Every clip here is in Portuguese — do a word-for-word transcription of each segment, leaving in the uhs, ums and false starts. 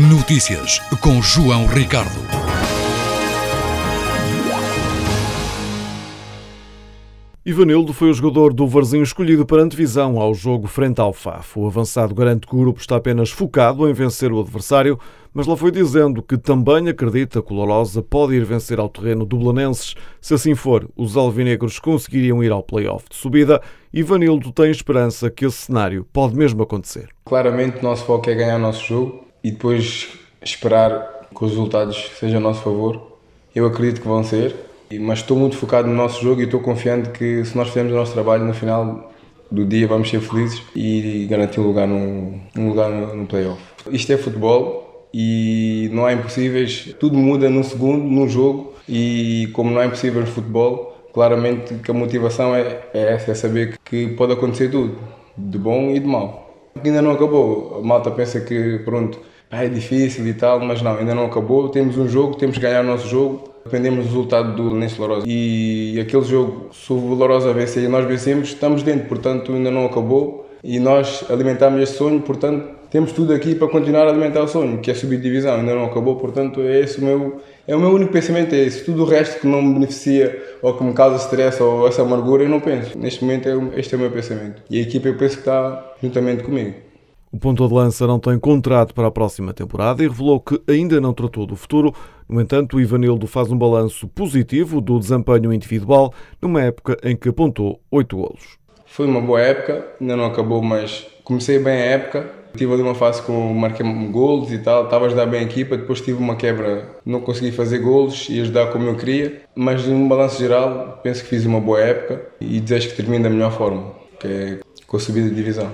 Notícias com João Ricardo. Ivanildo foi o jogador do Varzim escolhido para antevisão ao jogo frente ao F A F. O avançado garante que o grupo está apenas focado em vencer o adversário, mas lá foi dizendo que também acredita que o Lourosa pode ir vencer ao terreno do Belenenses. Se assim for, os alvinegros conseguiriam ir ao play-off de subida. Ivanildo tem esperança que esse cenário pode mesmo acontecer. Claramente o nosso foco é ganhar o nosso jogo e depois esperar que os resultados sejam a nosso favor. Eu acredito que vão ser. Mas estou muito focado no nosso jogo e estou confiante que se nós fizermos o nosso trabalho, no final do dia vamos ser felizes e garantir um lugar no, um lugar no, no play-off. Isto é futebol e não há impossíveis, tudo muda num segundo, num jogo, e como não há impossível no futebol, claramente que a motivação é, é essa, é saber que pode acontecer tudo, de bom e de mau. Ainda não acabou, a malta pensa que pronto, é difícil e tal, mas não, ainda não acabou, temos um jogo, temos que ganhar o nosso jogo. Dependemos do resultado do Belenenses Lourosa. E aquele jogo, se o Lourosa vencer e nós vencemos, estamos dentro, portanto ainda não acabou. E nós alimentamos este sonho, portanto temos tudo aqui para continuar a alimentar o sonho, que é subir divisão, ainda não acabou, portanto é esse o meu, é o meu único pensamento, é esse. Tudo o resto que não me beneficia ou que me causa stress ou essa amargura, eu não penso. Neste momento este é o meu pensamento. E a equipa eu penso que está juntamente comigo. O ponta de lança não tem contrato para a próxima temporada e revelou que ainda não tratou do futuro. No entanto, o Ivanildo faz um balanço positivo do desempenho individual numa época em que apontou oito golos. Foi uma boa época, ainda não acabou, mas comecei bem a época. Tive ali uma fase com marquei golos e tal, estava a ajudar bem a equipa, depois tive uma quebra, não consegui fazer golos e ajudar como eu queria, mas num balanço geral penso que fiz uma boa época e desejo que termine da melhor forma, que é com a subida de divisão.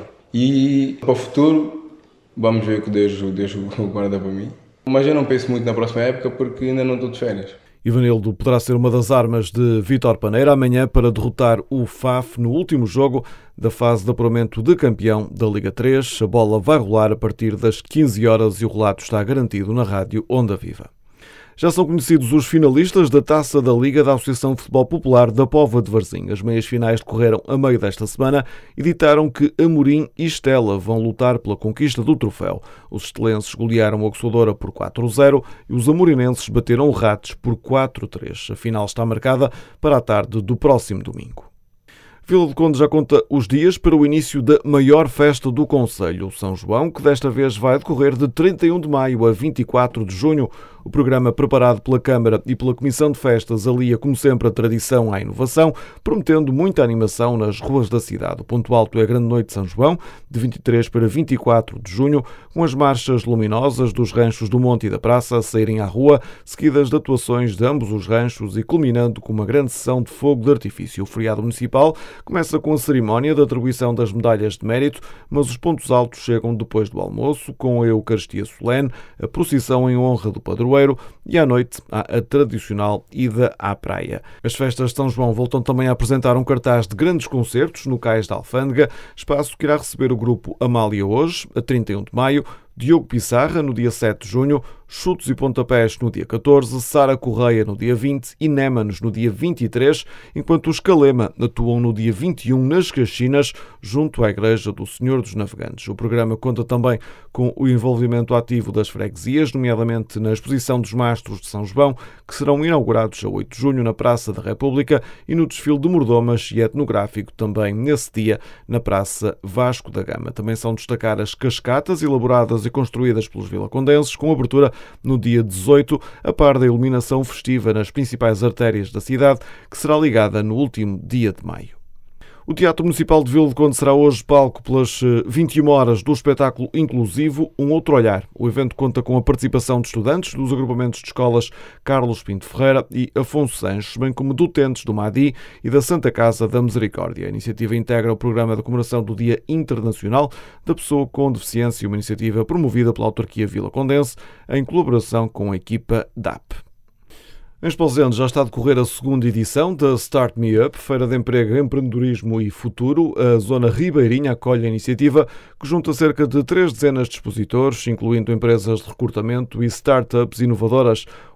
E para o futuro, vamos ver o que Deus, Deus guarda para mim. Mas eu não penso muito na próxima época porque ainda não estou de férias. Ivanildo poderá ser uma das armas de Vítor Paneira amanhã para derrotar o F A F no último jogo da fase de apuramento de campeão da Liga três. A bola vai rolar a partir das quinze horas e o relato está garantido na rádio Onda Viva. Já são conhecidos os finalistas da Taça da Liga da Associação de Futebol Popular da Póvoa de Varzim. As meias finais decorreram a meio desta semana e ditaram que Amorim e Estela vão lutar pela conquista do troféu. Os estelenses golearam a Coçadora por quatro a zero e os amorinenses bateram o Ratos por quatro a três. A final está marcada para a tarde do próximo domingo. Vila do Conde já conta os dias para o início da maior festa do concelho, o São João, que desta vez vai decorrer de trinta e um de maio a vinte e quatro de junho. O programa, preparado pela Câmara e pela Comissão de Festas, alia, como sempre, a tradição à inovação, prometendo muita animação nas ruas da cidade. O ponto alto é a Grande Noite de São João, de vinte e três para vinte e quatro de junho, com as marchas luminosas dos ranchos do Monte e da Praça a saírem à rua, seguidas de atuações de ambos os ranchos e culminando com uma grande sessão de fogo de artifício. O feriado municipal começa com a cerimónia de atribuição das medalhas de mérito, mas os pontos altos chegam depois do almoço, com a Eucaristia solene, a procissão em honra do padroeiro e à noite há a tradicional ida à praia. As festas de São João voltam também a apresentar um cartaz de grandes concertos no Cais da Alfândega, espaço que irá receber o grupo Amália hoje, a trinta e um de maio, Diogo Pissarra no dia sete de junho, Chutos e Pontapés no dia catorze, Sara Correia no dia vinte e Némanos no dia vinte e três, enquanto os Calema atuam no dia vinte e um nas Caxinas, junto à Igreja do Senhor dos Navegantes. O programa conta também com o envolvimento ativo das freguesias, nomeadamente na exposição dos mastros de São João, que serão inaugurados a oito de junho na Praça da República, e no desfile de mordomas e etnográfico também nesse dia na Praça Vasco da Gama. Também são destacar as cascatas elaboradas e construídas pelos vilacondenses, com abertura no dia dezoito, a par da iluminação festiva nas principais artérias da cidade, que será ligada no último dia de maio. O Teatro Municipal de Vila do Conde será hoje palco pelas vinte e uma horas do espetáculo inclusivo Um Outro Olhar. O evento conta com a participação de estudantes dos agrupamentos de escolas Carlos Pinto Ferreira e Afonso Sanches, bem como de utentes do MADI e da Santa Casa da Misericórdia. A iniciativa integra o programa de comemoração do Dia Internacional da Pessoa com Deficiência, uma iniciativa promovida pela autarquia vilacondense em colaboração com a equipa D A P. Em Esposende já está a decorrer a segunda edição da Start Me Up, Feira de Emprego, Empreendedorismo e Futuro. A Zona Ribeirinha acolhe a iniciativa, que junta cerca de três dezenas de expositores, incluindo empresas de recrutamento e startups inovadoras.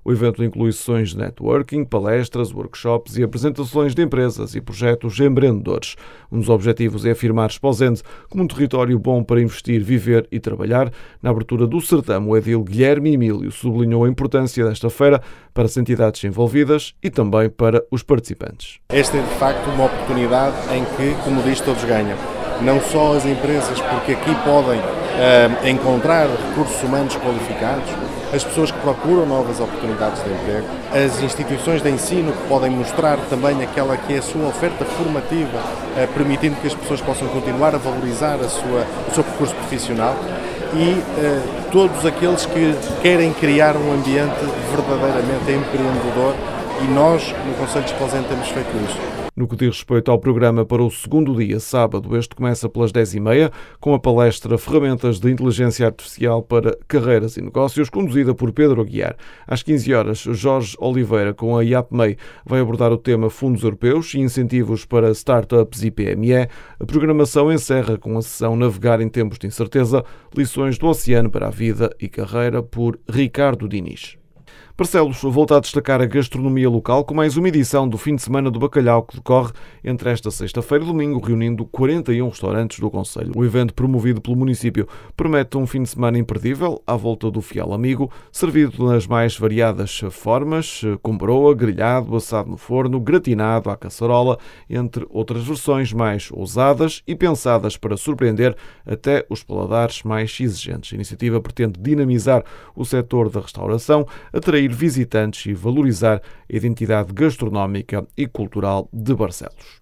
O evento inclui sessões de networking, palestras, workshops e apresentações de empresas e projetos empreendedores. Um dos objetivos é afirmar Esposende como um território bom para investir, viver e trabalhar. Na abertura do certame, o edil Guilherme Emílio sublinhou a importância desta feira para as entidades envolvidas e também para os participantes. Esta é, de facto, uma oportunidade em que, como diz, todos ganham. Não só as empresas, porque aqui podem uh, encontrar recursos humanos qualificados, as pessoas que procuram novas oportunidades de emprego, as instituições de ensino que podem mostrar também aquela que é a sua oferta formativa, uh, permitindo que as pessoas possam continuar a valorizar a sua, o seu percurso profissional, e uh, todos aqueles que querem criar um ambiente verdadeiramente empreendedor, e nós, no Conselho de Esposende, temos feito isso. No que diz respeito ao programa para o segundo dia, sábado, este começa pelas dez e meia, com a palestra Ferramentas de Inteligência Artificial para Carreiras e Negócios, conduzida por Pedro Aguiar. Às quinze horas, Jorge Oliveira, com a I A P M E I, vai abordar o tema Fundos Europeus e Incentivos para Startups e P M E. A programação encerra com a sessão Navegar em Tempos de Incerteza, Lições do Oceano para a Vida e Carreira, por Ricardo Diniz. Barcelos volta a destacar a gastronomia local com mais uma edição do Fim de Semana do Bacalhau, que decorre entre esta sexta-feira e domingo, reunindo quarenta e um restaurantes do concelho. O evento, promovido pelo município, promete um fim de semana imperdível à volta do fiel amigo, servido nas mais variadas formas, com broa, grelhado, assado no forno, gratinado à caçarola, entre outras versões mais ousadas e pensadas para surpreender até os paladares mais exigentes. A iniciativa pretende dinamizar o setor da restauração, atrair visitantes e valorizar a identidade gastronómica e cultural de Barcelos.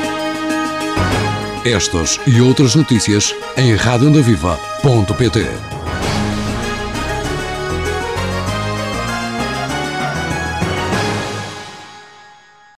Estas e outras notícias em rádio onda viva ponto pt.